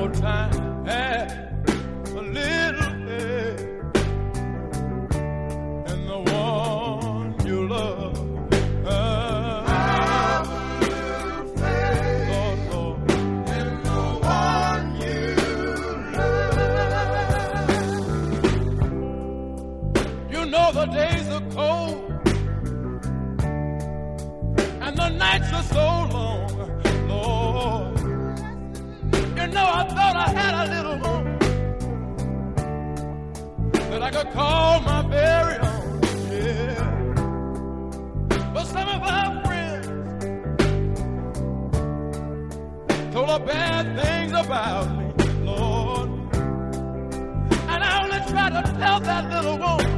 your time, a little bit, and the one you love. The days are cold and the nights are so long, Lord. You know, I thought I had a little home that I could call my very own, yeah. But some of our friends told her bad things about me, Lord. And I only tried to tell that little woman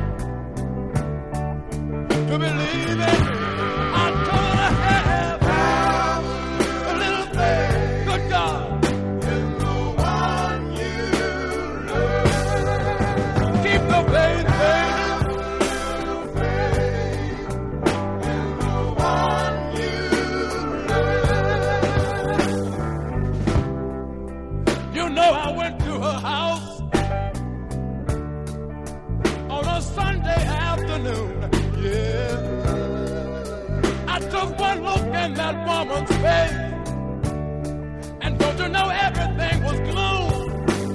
to believe in me. I told her I have a little faith, good God, in the one you love. Keep the faith, baby. Little faith in the one you love. You know, I went to her house on a Sunday afternoon. Yeah, I took one look in that woman's face, and don't you know everything was gloom.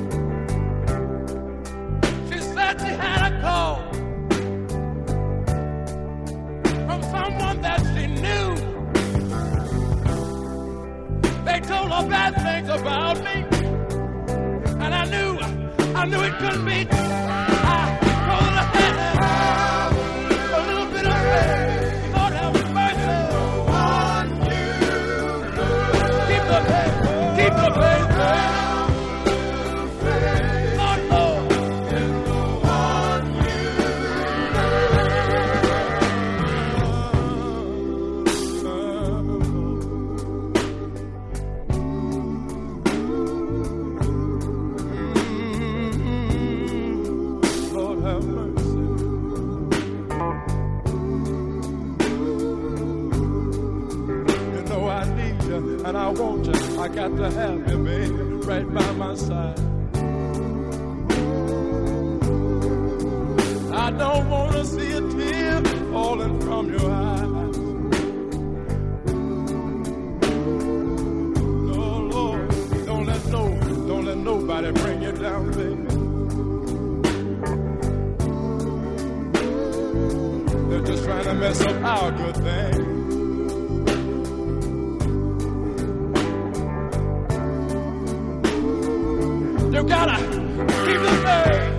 She said she had a call from someone that she knew. They told her bad things about me, and I knew it couldn't be true. I told her Lord have mercy. One you love. Keep the faith, baby. Lord, Lord, in the one you love. Lord have mercy. And I want you, I got to have you, baby, right by my side. I don't want to see a tear falling from your eyes. No, Lord, don't let nobody bring you down, baby. They're just trying to mess up our good thing. You gotta keep the faith.